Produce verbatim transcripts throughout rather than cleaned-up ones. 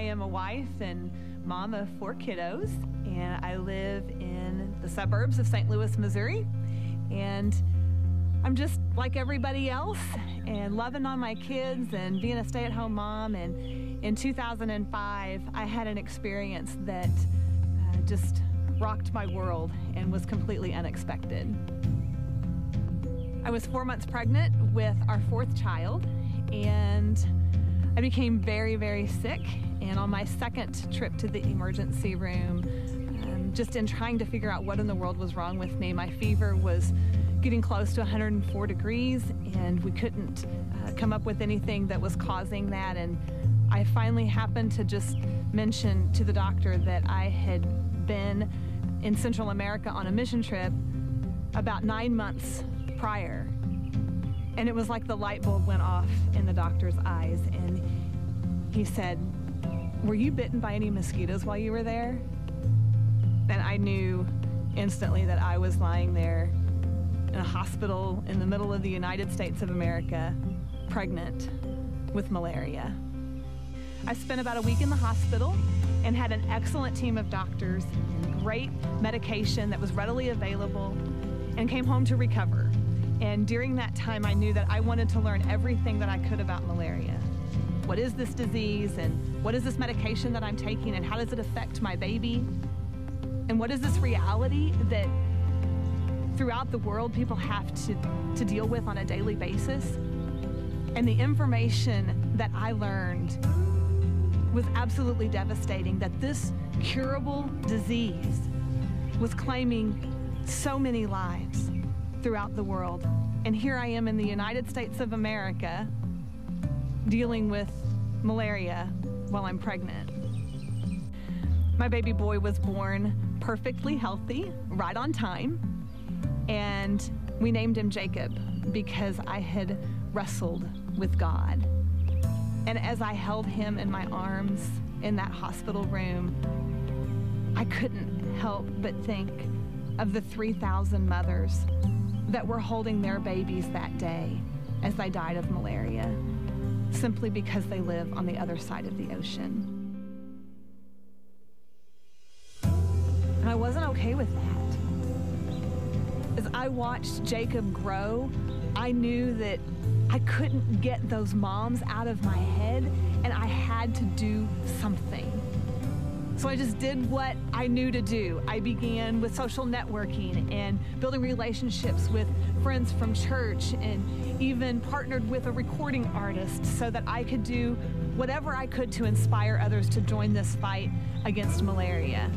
am a wife and mom of four kiddos, and I live in the suburbs of Saint Louis, Missouri. And I'm just like everybody else and loving on my kids and being a stay-at-home mom. And in two thousand five, I had an experience that uh, just rocked my world and was completely unexpected. I was four months pregnant with our fourth child, and I became very, very sick. And on my second trip to the emergency room, um, just in trying to figure out what in the world was wrong with me, my fever was getting close to one hundred four degrees, and we couldn't uh, come up with anything that was causing that. And I finally happened to just mention to the doctor that I had been in Central America on a mission trip about nine months prior. And it was like the light bulb went off in the doctor's eyes, and he said, "Were you bitten by any mosquitoes while you were there?" And I knew instantly that I was lying there in a hospital in the middle of the United States of America, pregnant with malaria. I spent about a week in the hospital and had an excellent team of doctors and great medication that was readily available, and came home to recover. And during that time, I knew that I wanted to learn everything that I could about malaria. What is this disease, and what is this medication that I'm taking, and how does it affect my baby? And what is this reality that throughout the world people have to, to deal with on a daily basis? And the information that I learned was absolutely devastating, that this curable disease was claiming so many lives throughout the world. And here I am in the United States of America dealing with malaria while I'm pregnant. My baby boy was born perfectly healthy, right on time, and we named him Jacob because I had wrestled with God. And as I held him in my arms in that hospital room, I couldn't help but think of the three thousand mothers that were holding their babies that day as they died of malaria, simply because they live on the other side of the ocean. And I wasn't okay with that. As I watched Jacob grow, I knew that I couldn't get those moms out of my head, and I had to do something. So I just did what I knew to do. I began with social networking and building relationships with friends from church, and even partnered with a recording artist so that I could do whatever I could to inspire others to join this fight against malaria.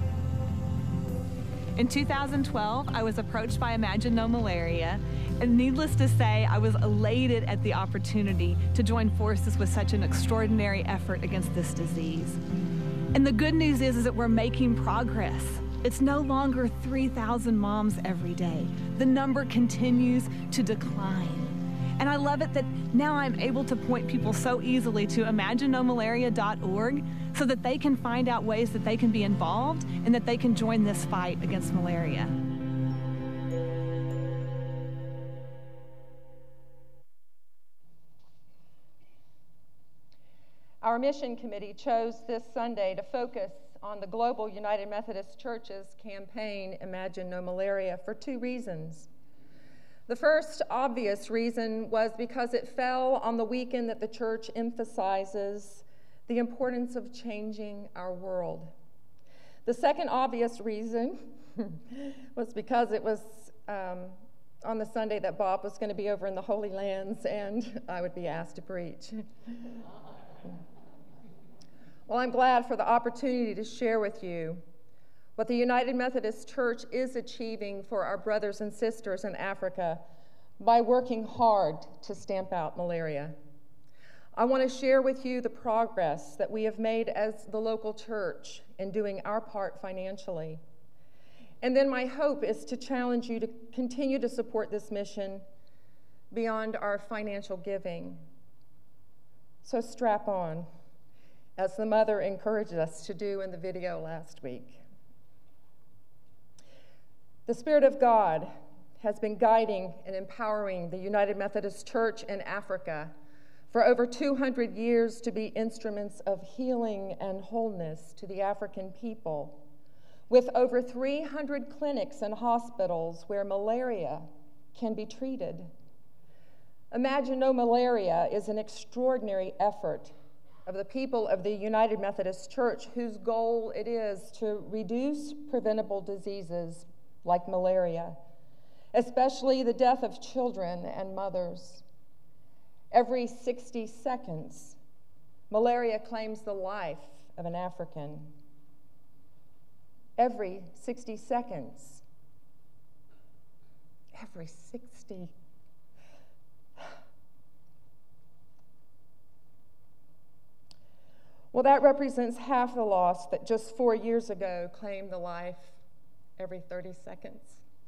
In two thousand twelve, I was approached by Imagine No Malaria, and needless to say, I was elated at the opportunity to join forces with such an extraordinary effort against this disease. And the good news is, is that we're making progress. It's no longer three thousand moms every day. The number continues to decline. And I love it that now I'm able to point people so easily to imagine no malaria dot org so that they can find out ways that they can be involved and that they can join this fight against malaria. Our mission committee chose this Sunday to focus on the Global United Methodist Church's campaign, Imagine No Malaria, for two reasons. The first obvious reason was because it fell on the weekend that the church emphasizes the importance of changing our world. The second obvious reason was because it was um, on the Sunday that Bob was going to be over in the Holy Lands and I would be asked to preach. Well, I'm glad for the opportunity to share with you what the United Methodist Church is achieving for our brothers and sisters in Africa by working hard to stamp out malaria. I want to share with you the progress that we have made as the local church in doing our part financially. And then my hope is to challenge you to continue to support this mission beyond our financial giving. So strap on, as the mother encouraged us to do in the video last week. The Spirit of God has been guiding and empowering the United Methodist Church in Africa for over two hundred years to be instruments of healing and wholeness to the African people, with over three hundred clinics and hospitals where malaria can be treated. Imagine No Malaria is an extraordinary effort of the people of the United Methodist Church, whose goal it is to reduce preventable diseases like malaria, especially the death of children and mothers. Every sixty seconds, malaria claims the life of an African. Every sixty seconds. Every sixty. Well, that represents half the loss that just four years ago claimed the life every thirty seconds.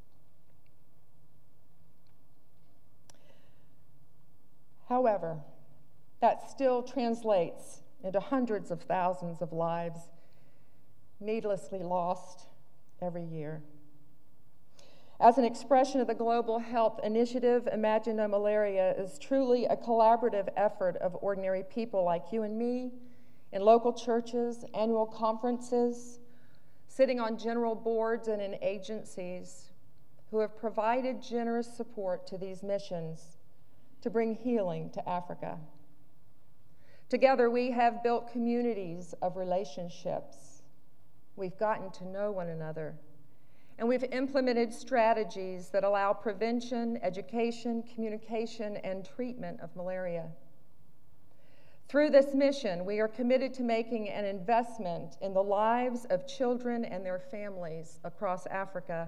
However, that still translates into hundreds of thousands of lives needlessly lost every year. As an expression of the Global Health Initiative, Imagine No Malaria is truly a collaborative effort of ordinary people like you and me, in local churches, annual conferences, sitting on general boards and in agencies who have provided generous support to these missions to bring healing to Africa. Together, we have built communities of relationships. We've gotten to know one another, and we've implemented strategies that allow prevention, education, communication, and treatment of malaria. Through this mission, we are committed to making an investment in the lives of children and their families across Africa.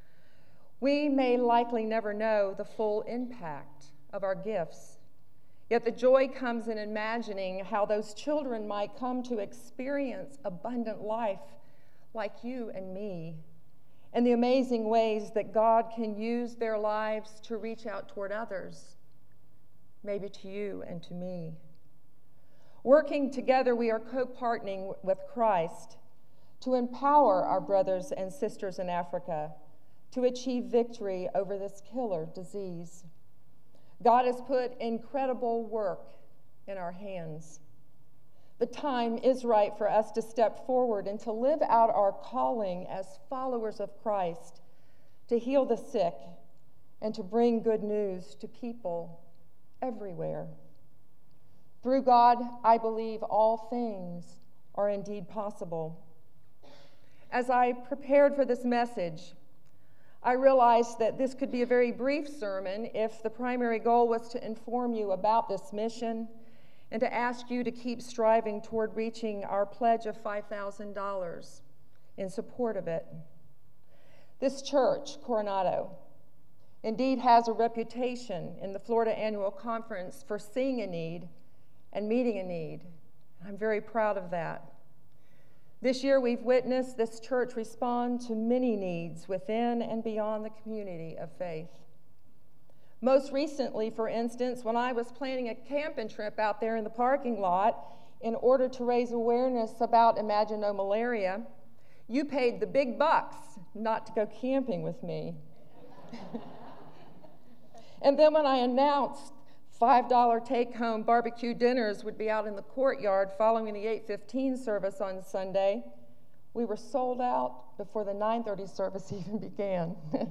We may likely never know the full impact of our gifts, yet the joy comes in imagining how those children might come to experience abundant life like you and me, and the amazing ways that God can use their lives to reach out toward others, maybe to you and to me. Working together, we are co-partnering with Christ to empower our brothers and sisters in Africa to achieve victory over this killer disease. God has put incredible work in our hands. The time is right for us to step forward and to live out our calling as followers of Christ, to heal the sick and to bring good news to people everywhere. Through God, I believe all things are indeed possible. As I prepared for this message, I realized that this could be a very brief sermon if the primary goal was to inform you about this mission and to ask you to keep striving toward reaching our pledge of five thousand dollars in support of it. This church, Coronado, indeed has a reputation in the Florida Annual Conference for seeing a need and meeting a need. I'm very proud of that. This year, we've witnessed this church respond to many needs within and beyond the community of faith. Most recently, for instance, when I was planning a camping trip out there in the parking lot in order to raise awareness about Imagine No Malaria, you paid the big bucks not to go camping with me. And then when I announced five dollars take-home barbecue dinners would be out in the courtyard following the eight fifteen service on Sunday, we were sold out before the nine thirty service even began.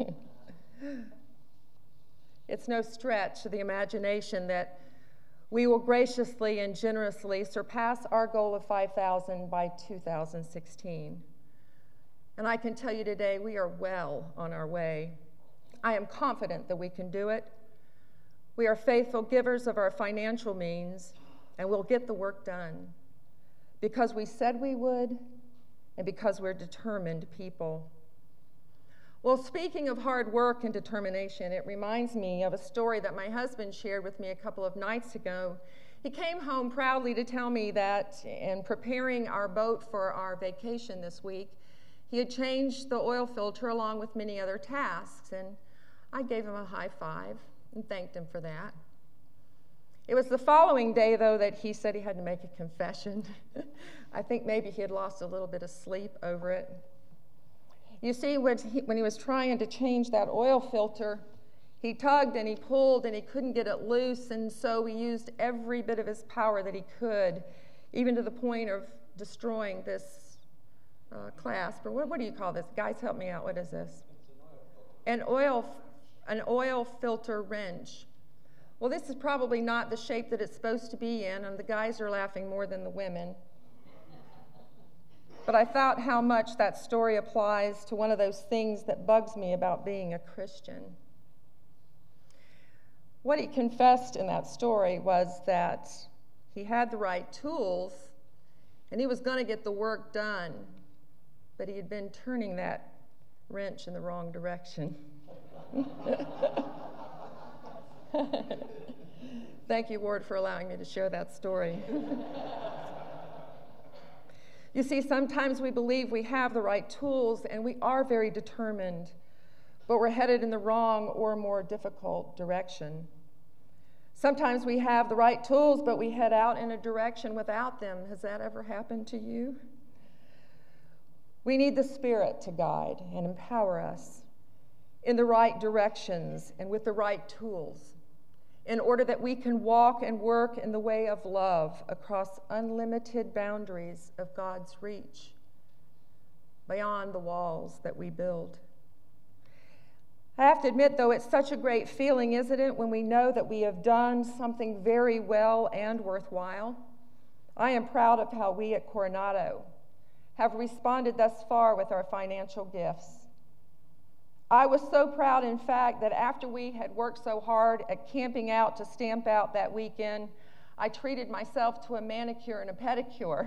It's no stretch to the imagination that we will graciously and generously surpass our goal of five thousand by two thousand sixteen. And I can tell you today, we are well on our way. I am confident that we can do it. We are faithful givers of our financial means, and we'll get the work done because we said we would and because we're determined people. Well, speaking of hard work and determination, it reminds me of a story that my husband shared with me a couple of nights ago. He came home proudly to tell me that in preparing our boat for our vacation this week, he had changed the oil filter along with many other tasks, and I gave him a high five and thanked him for that. It was the following day, though, that he said he had to make a confession. I think maybe he had lost a little bit of sleep over it. You see, when he, when he was trying to change that oil filter, He tugged and he pulled and he couldn't get it loose, and so he used every bit of his power that he could, even to the point of destroying this uh, clasp. Or what, what do you call this? Guys, help me out. What is this? An oil, an oil filter wrench. Well, this is probably not the shape that it's supposed to be in, and the guys are laughing more than the women. But I thought how much that story applies to one of those things that bugs me about being a Christian. What he confessed in that story was that he had the right tools and he was going to get the work done, but he had been turning that wrench in the wrong direction. Thank you, Ward, for allowing me to share that story. You see, sometimes we believe we have the right tools and we are very determined, but we're headed in the wrong or more difficult direction. Sometimes we have the right tools, but we head out in a direction without them. Has that ever happened to you? We need the Spirit to guide and empower us in the right directions and with the right tools in order that we can walk and work in the way of love across unlimited boundaries of God's reach, beyond the walls that we build. I have to admit, though, it's such a great feeling, isn't it, when we know that we have done something very well and worthwhile? I am proud of how we at Coronado have responded thus far with our financial gifts. I was so proud, in fact, that after we had worked so hard at camping out to stamp out that weekend, I treated myself to a manicure and a pedicure.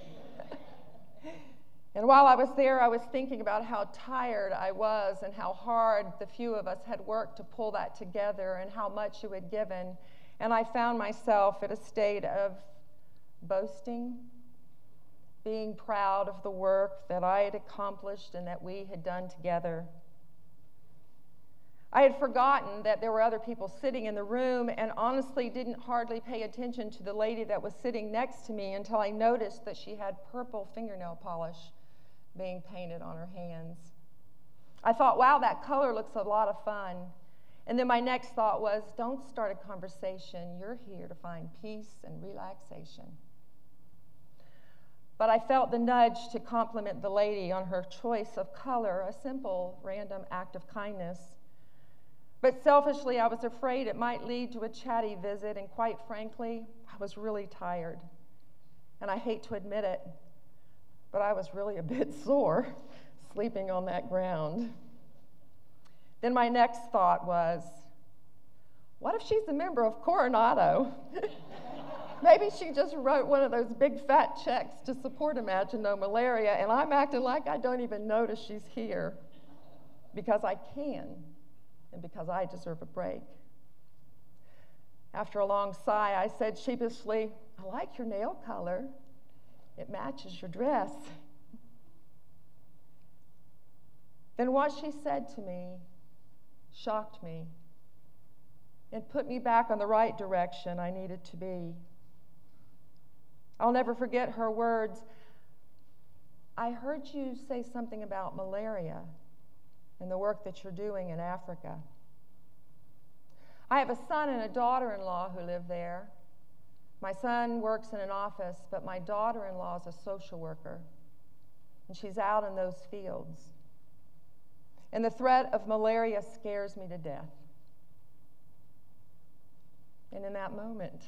And while I was there, I was thinking about how tired I was and how hard the few of us had worked to pull that together and how much you had given. And I found myself at a state of boasting, being proud of the work that I had accomplished and that we had done together. I had forgotten that there were other people sitting in the room and honestly didn't hardly pay attention to the lady that was sitting next to me until I noticed that she had purple fingernail polish being painted on her hands. I thought, wow, that color looks a lot of fun. And then my next thought was, don't start a conversation. You're here to find peace and relaxation. But I felt the nudge to compliment the lady on her choice of color, a simple, random act of kindness. But selfishly, I was afraid it might lead to a chatty visit, and quite frankly, I was really tired. And I hate to admit it, but I was really a bit sore sleeping on that ground. Then my next thought was, what if she's a member of Coronado? Maybe she just wrote one of those big fat checks to support Imagine No Malaria, and I'm acting like I don't even notice she's here because I can and because I deserve a break. After a long sigh, I said sheepishly, I like your nail color. It matches your dress. Then what she said to me shocked me and put me back on the right direction I needed to be. I'll never forget her words. I heard you say something about malaria and the work that you're doing in Africa. I have a son and a daughter-in-law who live there. My son works in an office, but my daughter-in-law is a social worker, and she's out in those fields. And the threat of malaria scares me to death. And in that moment,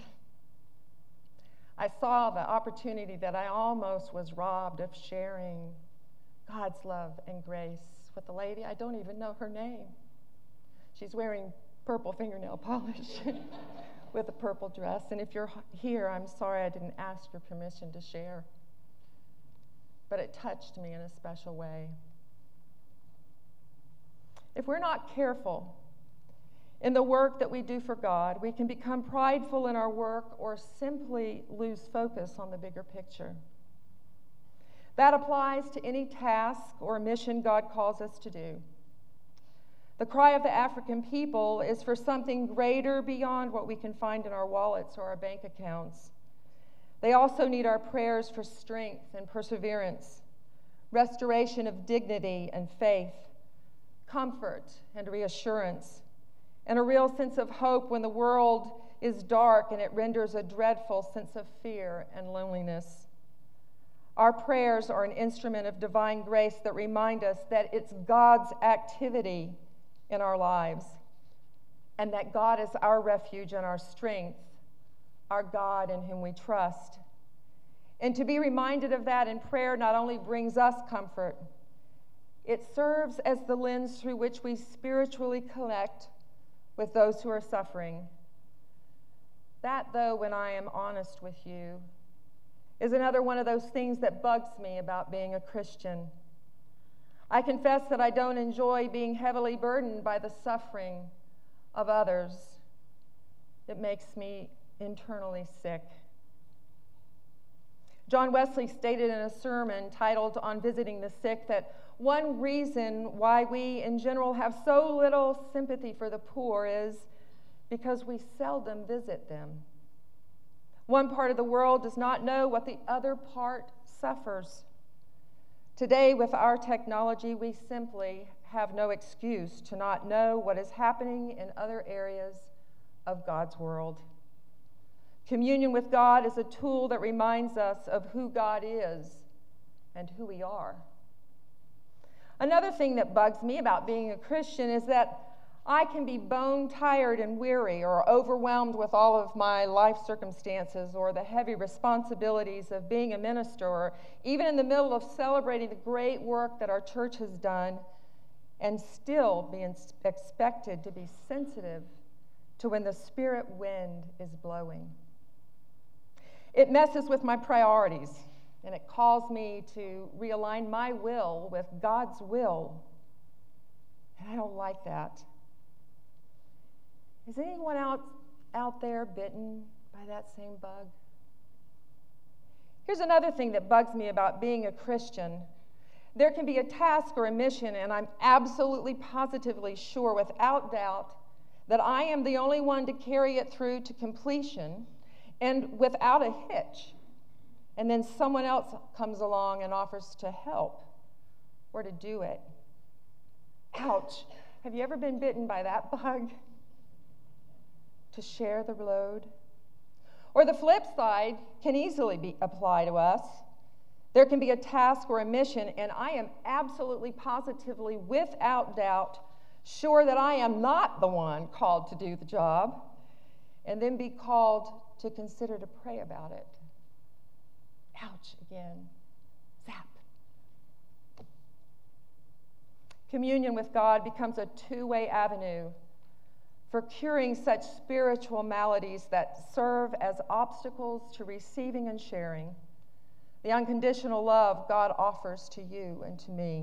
I saw the opportunity that I almost was robbed of sharing God's love and grace with a lady. I don't even know her name. She's wearing purple fingernail polish with a purple dress. And if you're here, I'm sorry I didn't ask your permission to share. But it touched me in a special way. If we're not careful in the work that we do for God, we can become prideful in our work or simply lose focus on the bigger picture. That applies to any task or mission God calls us to do. The cry of the African people is for something greater beyond what we can find in our wallets or our bank accounts. They also need our prayers for strength and perseverance, restoration of dignity and faith, comfort and reassurance, and a real sense of hope when the world is dark and it renders a dreadful sense of fear and loneliness. Our prayers are an instrument of divine grace that remind us that it's God's activity in our lives, and that God is our refuge and our strength, our God in whom we trust. And to be reminded of that in prayer not only brings us comfort, it serves as the lens through which we spiritually connect with those who are suffering. That, though, when I am honest with you, is another one of those things that bugs me about being a Christian. I confess that I don't enjoy being heavily burdened by the suffering of others. It makes me internally sick. John Wesley stated in a sermon titled On Visiting the Sick that one reason why we in general have so little sympathy for the poor is because we seldom visit them. One part of the world does not know what the other part suffers. Today, with our technology, we simply have no excuse to not know what is happening in other areas of God's world. Communion with God is a tool that reminds us of who God is and who we are. Another thing that bugs me about being a Christian is that I can be bone tired and weary or overwhelmed with all of my life circumstances or the heavy responsibilities of being a minister, or even in the middle of celebrating the great work that our church has done, and still be expected to be sensitive to when the Spirit wind is blowing. It messes with my priorities, and it calls me to realign my will with God's will. And I don't like that. Is anyone out, out there bitten by that same bug? Here's another thing that bugs me about being a Christian. There can be a task or a mission, and I'm absolutely positively sure, without doubt, that I am the only one to carry it through to completion and without a hitch. And then someone else comes along and offers to help or to do it. Ouch. Have you ever been bitten by that bug? To share the load? Or the flip side can easily be applied to us. There can be a task or a mission, and I am absolutely positively, without doubt, sure that I am not the one called to do the job, and then be called to consider to pray about it. Ouch, again. Zap. Communion with God becomes a two-way avenue for curing such spiritual maladies that serve as obstacles to receiving and sharing the unconditional love God offers to you and to me.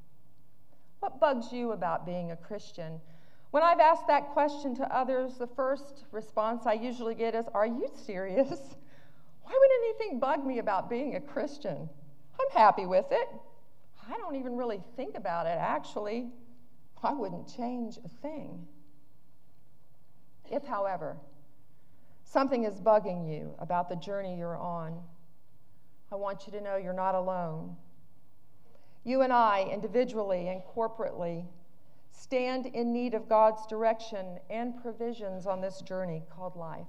What bugs you about being a Christian? When I've asked that question to others, the first response I usually get is, "Are you serious? Why would anything bug me about being a Christian? I'm happy with it. I don't even really think about it, actually. I wouldn't change a thing." If, however, something is bugging you about the journey you're on, I want you to know you're not alone. You and I, individually and corporately, stand in need of God's direction and provisions on this journey called life.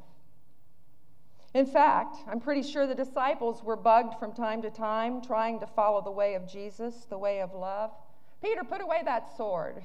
In fact, I'm pretty sure the disciples were bugged from time to time, trying to follow the way of Jesus, the way of love. Peter, put away that sword.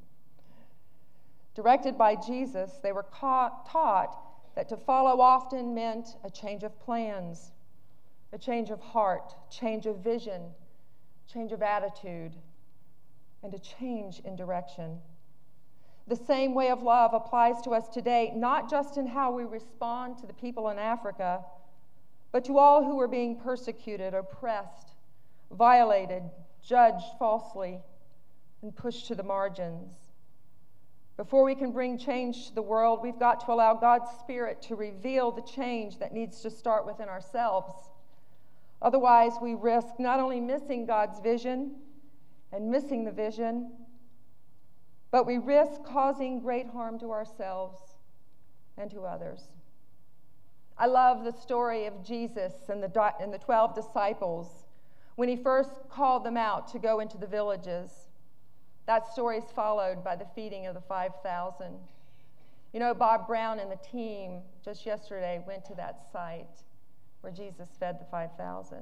Directed by Jesus, they were caught, taught that to follow often meant a change of plans, a change of heart, change of vision, change of attitude, and a change in direction. The same way of love applies to us today, not just in how we respond to the people in Africa, but to all who are being persecuted, oppressed, violated, judged falsely, and pushed to the margins. Before we can bring change to the world, we've got to allow God's Spirit to reveal the change that needs to start within ourselves. Otherwise, we risk not only missing God's vision and missing the vision, but we risk causing great harm to ourselves and to others. I love the story of Jesus and the, and the twelve disciples when he first called them out to go into the villages. That story is followed by the feeding of the five thousand. You know, Bob Brown and the team just yesterday went to that site where Jesus fed the five thousand.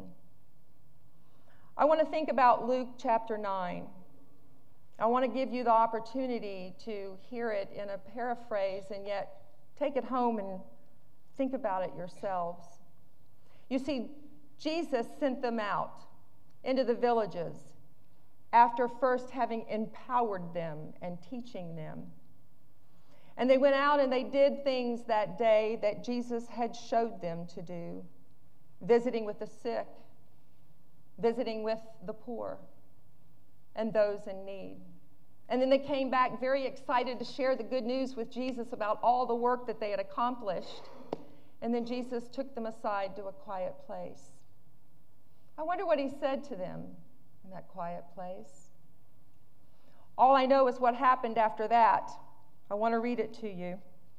I want to think about Luke chapter nine. I want to give you the opportunity to hear it in a paraphrase and yet take it home and think about it yourselves. You see, Jesus sent them out into the villages after first having empowered them and teaching them. And they went out and they did things that day that Jesus had showed them to do, visiting with the sick, visiting with the poor and those in need. And then they came back very excited to share the good news with Jesus about all the work that they had accomplished. And then Jesus took them aside to a quiet place. I wonder what he said to them in that quiet place. All I know is what happened after that. I want to read it to you.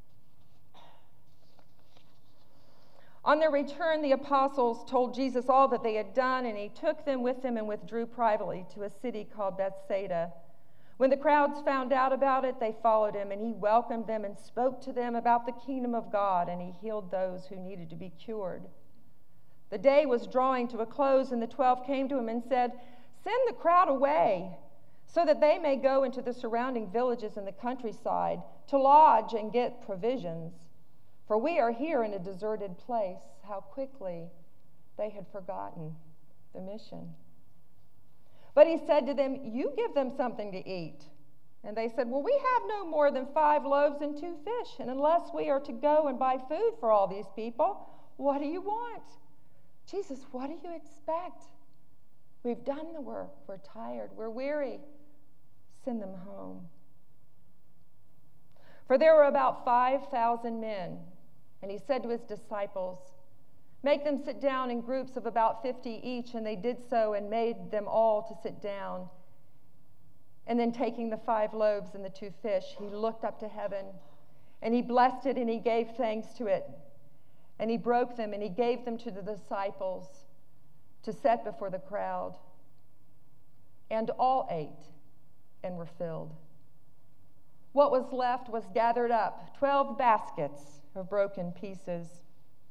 On their return, the apostles told Jesus all that they had done, and he took them with him and withdrew privately to a city called Bethsaida. When the crowds found out about it, they followed him, and he welcomed them and spoke to them about the kingdom of God, and he healed those who needed to be cured. The day was drawing to a close, and the twelve came to him and said, "Send the crowd away, so that they may go into the surrounding villages and the countryside to lodge and get provisions. For we are here in a deserted place." How quickly they had forgotten the mission. But he said to them, "You give them something to eat." And they said, "Well, we have no more than five loaves and two fish, and unless we are to go and buy food for all these people, what do you want?" Jesus, what do you expect? We've done the work. We're tired. We're weary. Send them home. For there were about five thousand men, and he said to his disciples, "Make them sit down in groups of about fifty each," and they did so and made them all to sit down. And then taking the five loaves and the two fish, he looked up to heaven, and he blessed it, and he gave thanks to it. And he broke them, and he gave them to the disciples to set before the crowd. And all ate and were filled. What was left was gathered up, twelve baskets of broken pieces.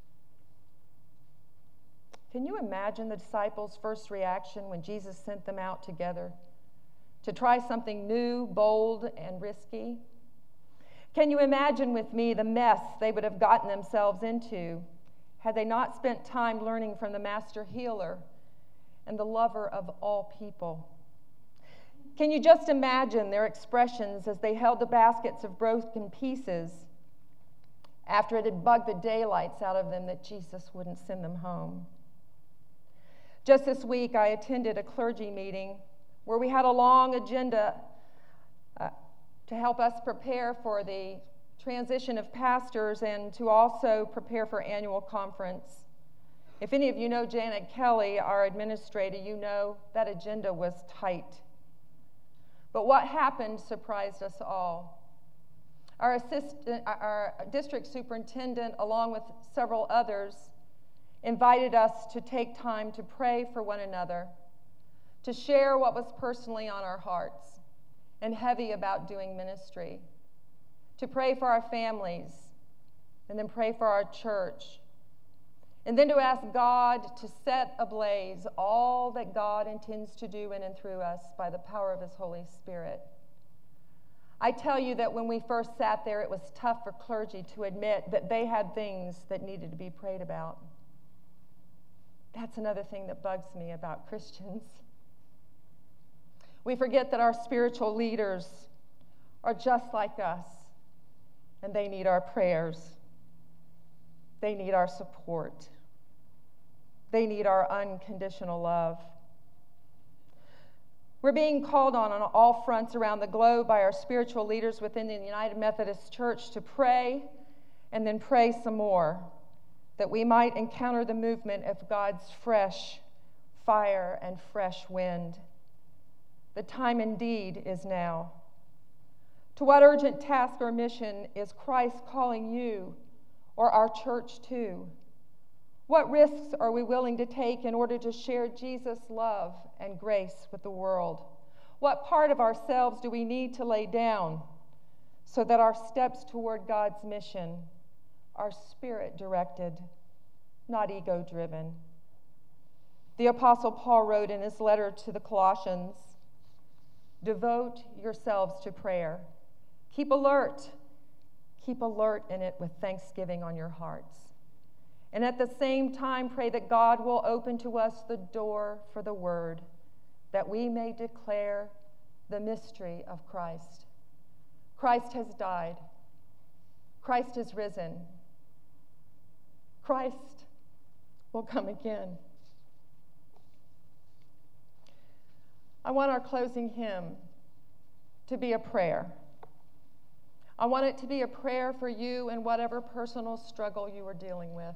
Can you imagine the disciples' first reaction when Jesus sent them out together to try something new, bold, and risky? Can you imagine with me the mess they would have gotten themselves into had they not spent time learning from the master healer and the lover of all people? Can you just imagine their expressions as they held the baskets of broken pieces after it had bugged the daylights out of them that Jesus wouldn't send them home? Just this week, I attended a clergy meeting where we had a long agenda uh, to help us prepare for the transition of pastors and to also prepare for annual conference. If any of you know Janet Kelly, our administrator, you know that agenda was tight. But what happened surprised us all. Our assistant, our district superintendent, along with several others, invited us to take time to pray for one another, to share what was personally on our hearts and heavy about doing ministry, to pray for our families, and then pray for our church, and then to ask God to set ablaze all that God intends to do in and through us by the power of his Holy Spirit. I tell you that when we first sat there, it was tough for clergy to admit that they had things that needed to be prayed about. That's another thing that bugs me about Christians. We forget that our spiritual leaders are just like us, and they need our prayers. They need our support. They need our unconditional love. We're being called on on all fronts around the globe by our spiritual leaders within the United Methodist Church to pray and then pray some more, that we might encounter the movement of God's fresh fire and fresh wind. The time indeed is now. To what urgent task or mission is Christ calling you or our church to? What risks are we willing to take in order to share Jesus' love and grace with the world? What part of ourselves do we need to lay down so that our steps toward God's mission are spirit-directed, not ego-driven. The Apostle Paul wrote in his letter to the Colossians, "Devote yourselves to prayer. Keep alert. Keep alert in it with thanksgiving on your hearts. And at the same time, pray that God will open to us the door for the word, that we may declare the mystery of Christ. Christ has died. Christ has risen. Christ will come again." I want our closing hymn to be a prayer. I want it to be a prayer for you in whatever personal struggle you are dealing with.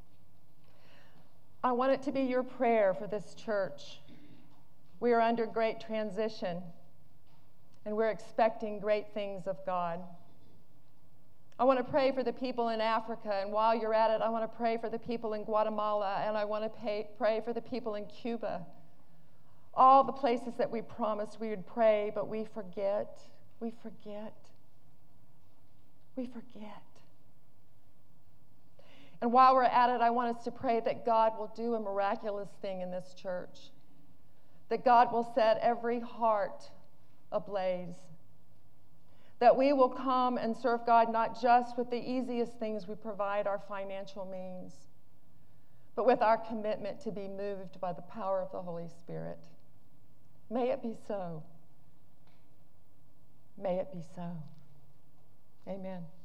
I want it to be your prayer for this church. We are under great transition, and we're expecting great things of God. I want to pray for the people in Africa, and while you're at it, I want to pray for the people in Guatemala, and I want to pay, pray for the people in Cuba. All the places that we promised we would pray, but we forget, we forget, we forget. And while we're at it, I want us to pray that God will do a miraculous thing in this church, that God will set every heart ablaze, that we will come and serve God not just with the easiest things we provide, our financial means, but with our commitment to be moved by the power of the Holy Spirit. May it be so. May it be so. Amen.